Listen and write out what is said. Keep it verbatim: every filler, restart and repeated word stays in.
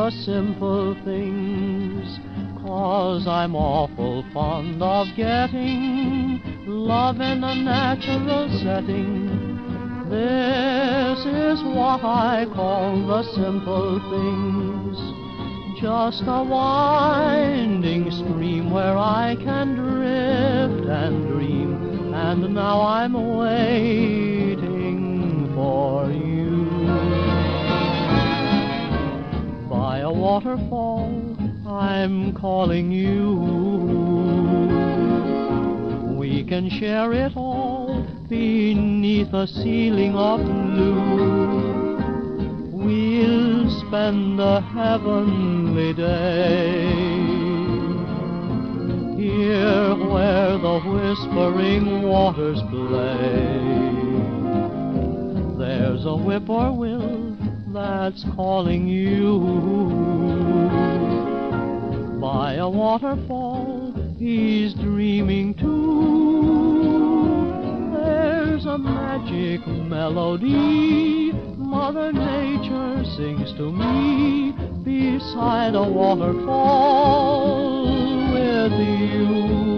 the simple things, 'cause I'm awful fond of getting love in a natural setting. This is what I call the simple things, just a winding stream where I can drift and dream. And now I'm waiting for you. By a waterfall, I'm calling you. We can share it all beneath a ceiling of blue. We'll spend a heavenly day here where the whispering waters play. There's a whippoorwill that's calling you. By a waterfall, he's dreaming too. There's a magic melody Mother Nature sings to me beside a waterfall with you.